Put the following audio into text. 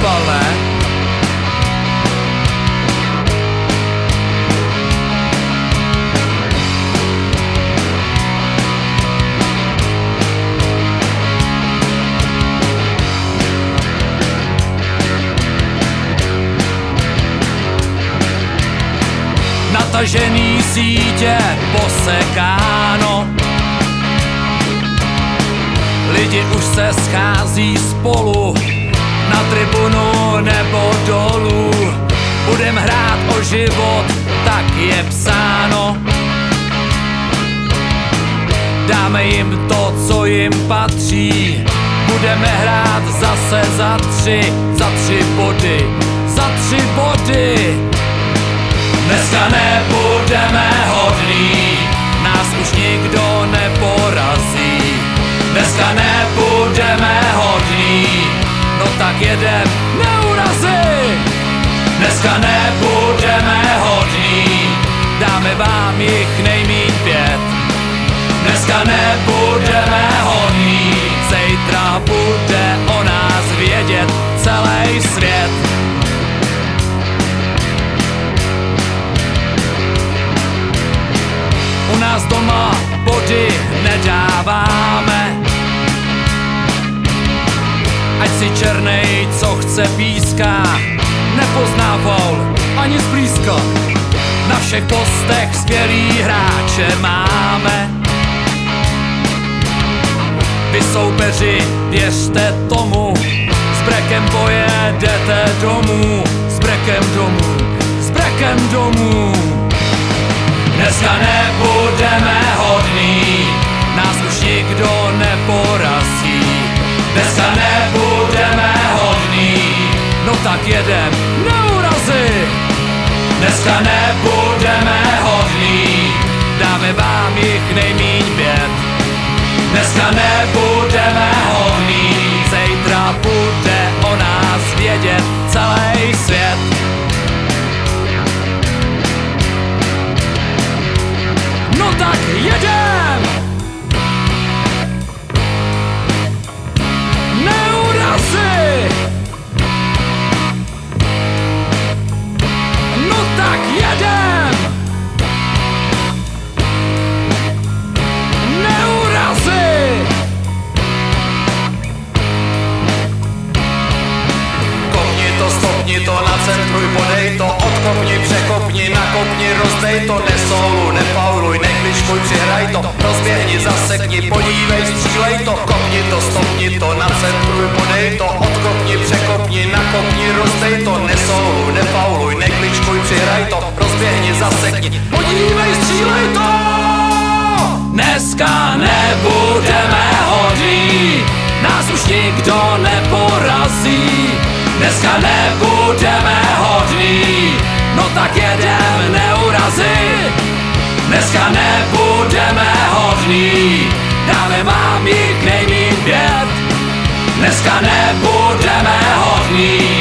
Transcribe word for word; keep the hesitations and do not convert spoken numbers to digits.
fotbal, ne? Natažený sítě posekáno, lidi už se schází spolu na tribunu nebo dolů. Budem hrát o život, tak je psáno. Dáme jim to, co jim patří. Budeme hrát zase za tři, za tři body, za tři body. Dneska nebudeme hodní, nás už nikdo neporazí. Dneska nebudeme hodní, no tak jedem, neurazí. Dneska nebudeme hodní, dáme vám jich nejmíň pět. Dneska nebudeme hodní, zítra bude o nás vědět celý svět. U nás doma body nedáváme, ať si černej, co chce píská, nepozná faul ani zblízka. Na všech postech skvělý hráče máme. Vy soupeři, věřte tomu, s brekem pojedete domů, s brekem domů, s brekem domů. Dneska nebudeme hodní, nás už nikdo neporazí. Dneska nebudeme hodní, no tak jedem, neurazí. Dneska nebudeme hodní, dáme vám jich nejmíň pět. Dneska nebudeme hodní, zítra bude o nás vědět celý svět. No tak jedem! Neurazí! No tak jedem! Neurazí! Kopni to, stopni to, nacentruj, podej to, odkopni, překopni, nakopni, rozdej to, nesoulu, nefauluj, nekličkuj, přihraj to, rozběhni, zasekni, podívej, střílej to, kopni to, stopni to, nacentruj, podej to, odkopni, překopni, nakopni, rozdej to, nesoulu, nefauluj, nekličkuj, přihraj to, rozběhni, zasekni, podívej, střílej to! Dneska nebudeme hodní, nás už nikdo neporazí. Dneska nebudeme hodní, no tak jedem, neurazí. Dneska nebudeme hodní, dáme vám jich nejmíň pět. Dneska nebudeme hodní,